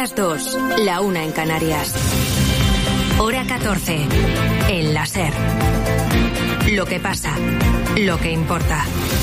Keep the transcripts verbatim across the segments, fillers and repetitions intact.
las dos, la una en Canarias. Hora catorce. En la SER. Lo que pasa, lo que importa.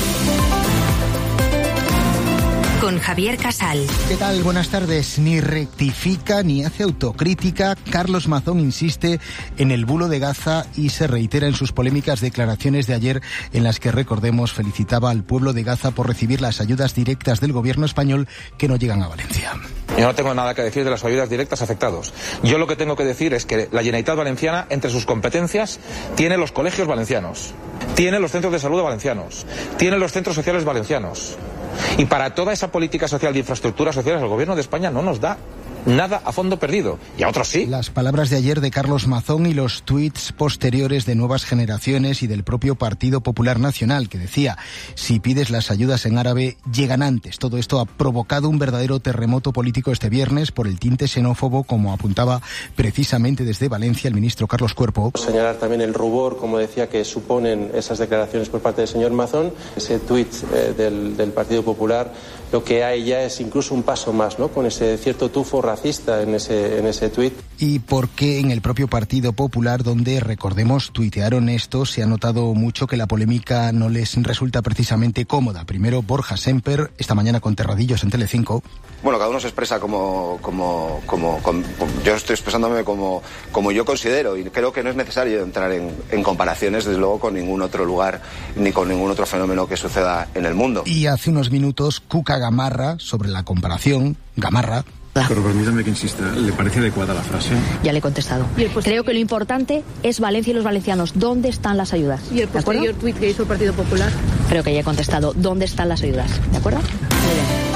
Con Javier Casal. ¿Qué tal? Buenas tardes. Ni rectifica ni hace autocrítica. Carlos Mazón insiste en el bulo de Gaza y se reitera en sus polémicas declaraciones de ayer en las que, recordemos, felicitaba al pueblo de Gaza por recibir las ayudas directas del gobierno español que no llegan a Valencia. Yo no tengo nada que decir de las ayudas directas afectados. Yo lo que tengo que decir es que la Generalitat Valenciana, entre sus competencias, tiene los colegios valencianos, tiene los centros de salud valencianos, tiene los centros sociales valencianos. Y para toda esa política social de infraestructuras sociales, el gobierno de España no nos da nada a fondo perdido, y a otros sí. Las palabras de ayer de Carlos Mazón y los tuits posteriores de Nuevas Generaciones y del propio Partido Popular Nacional, que decía: si pides las ayudas en árabe, llegan antes. Todo esto ha provocado un verdadero terremoto político este viernes por el tinte xenófobo, como apuntaba precisamente desde Valencia el ministro Carlos Cuerpo. Señalar también el rubor, como decía, que suponen esas declaraciones por parte del señor Mazón. Ese tuit eh, del, del Partido Popular, lo que hay ya es incluso un paso más, ¿no?, con ese cierto tufo racista en ese en ese tuit. Y porque en el propio Partido Popular, donde, recordemos, tuitearon esto, se ha notado mucho que la polémica no les resulta precisamente cómoda. Primero Borja Semper, esta mañana con Terradillos en Telecinco. Bueno, cada uno se expresa como como como, como yo estoy expresándome como como yo considero, y creo que no es necesario entrar en, en comparaciones, desde luego, con ningún otro lugar ni con ningún otro fenómeno que suceda en el mundo. Y hace unos minutos Cuca Gamarra, sobre la comparación, Gamarra. Pero permítame que insista, ¿le parece adecuada la frase? Ya le he contestado. Creo que lo importante es Valencia y los valencianos. ¿Dónde están las ayudas? ¿Y el posterior tuit que hizo el Partido Popular? Creo que ya he contestado. ¿Dónde están las ayudas? ¿De acuerdo? Muy bien.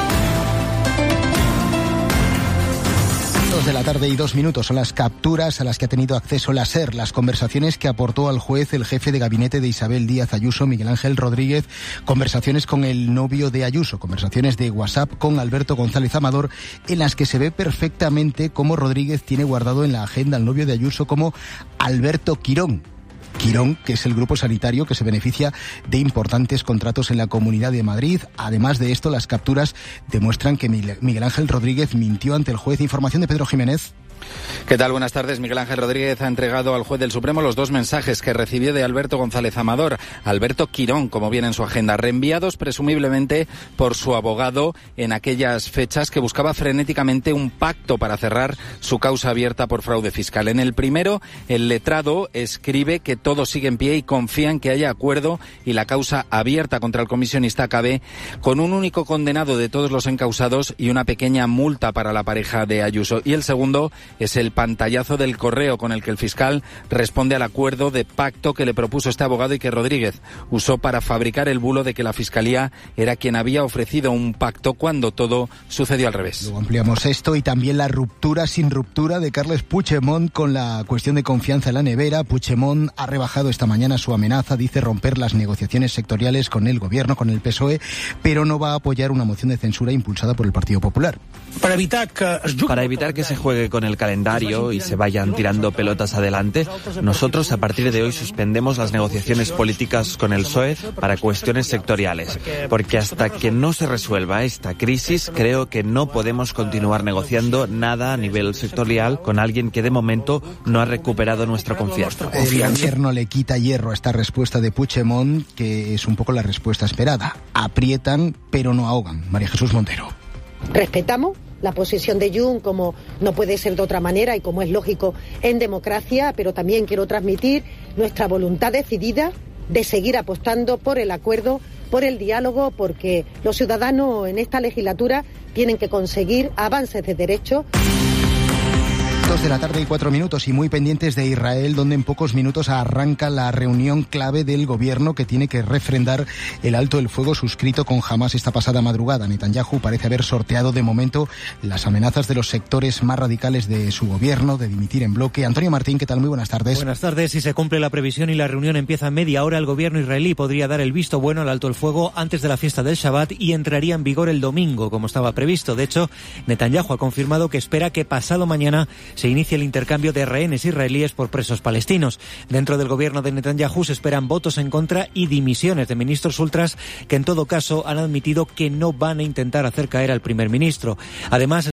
Dos de la tarde y dos minutos son las capturas a las que ha tenido acceso la SER, las conversaciones que aportó al juez el jefe de gabinete de Isabel Díaz Ayuso, Miguel Ángel Rodríguez, conversaciones con el novio de Ayuso, conversaciones de WhatsApp con Alberto González Amador, en las que se ve perfectamente cómo Rodríguez tiene guardado en la agenda al novio de Ayuso como Alberto Quirón. Quirón, que es el grupo sanitario que se beneficia de importantes contratos en la Comunidad de Madrid. Además de esto, las capturas demuestran que Miguel Ángel Rodríguez mintió ante el juez. Información de Pedro Jiménez. ¿Qué tal? Buenas tardes. Miguel Ángel Rodríguez ha entregado al juez del Supremo los dos mensajes que recibió de Alberto González Amador, Alberto Quirón, como viene en su agenda, reenviados presumiblemente por su abogado en aquellas fechas, que buscaba frenéticamente un pacto para cerrar su causa abierta por fraude fiscal. En el primero, el letrado escribe que todo sigue en pie y confía en que haya acuerdo y la causa abierta contra el comisionista acabe con un único condenado de todos los encausados y una pequeña multa para la pareja de Ayuso. Y el segundo es el pantallazo del correo con el que el fiscal responde al acuerdo de pacto que le propuso este abogado y que Rodríguez usó para fabricar el bulo de que la Fiscalía era quien había ofrecido un pacto cuando todo sucedió al revés. Luego ampliamos esto y también la ruptura sin ruptura de Carles Puigdemont con la cuestión de confianza en la nevera. Puigdemont ha rebajado esta mañana su amenaza, dice romper las negociaciones sectoriales con el gobierno, con el P S O E, pero no va a apoyar una moción de censura impulsada por el Partido Popular. Para evitar que, Para evitar que se juegue con el calendario y se vayan tirando pelotas adelante, nosotros a partir de hoy suspendemos las negociaciones políticas con el P S O E para cuestiones sectoriales, porque hasta que no se resuelva esta crisis, creo que no podemos continuar negociando nada a nivel sectorial con alguien que de momento no ha recuperado nuestra confianza. El gobierno le quita hierro a esta respuesta de Puigdemont, que es un poco la respuesta esperada. Aprietan, pero no ahogan. María Jesús Montero. Respetamos la posición de Junts, como no puede ser de otra manera y como es lógico en democracia, pero también quiero transmitir nuestra voluntad decidida de seguir apostando por el acuerdo, por el diálogo, porque los ciudadanos en esta legislatura tienen que conseguir avances de derechos. Dos de la tarde y cuatro minutos y muy pendientes de Israel, donde en pocos minutos arranca la reunión clave del gobierno que tiene que refrendar el alto el fuego suscrito con Hamás esta pasada madrugada. Netanyahu parece haber sorteado de momento las amenazas de los sectores más radicales de su gobierno de dimitir en bloque. Antonio Martín, ¿qué tal? Muy buenas tardes. Buenas tardes. Si se cumple la previsión y la reunión empieza en media hora, el gobierno israelí podría dar el visto bueno al alto el fuego antes de la fiesta del Shabbat y entraría en vigor el domingo, como estaba previsto. De hecho, Netanyahu ha confirmado que espera que pasado mañana se inicia el intercambio de rehenes israelíes por presos palestinos. Dentro del gobierno de Netanyahu se esperan votos en contra y dimisiones de ministros ultras que en todo caso han admitido que no van a intentar hacer caer al primer ministro. Además,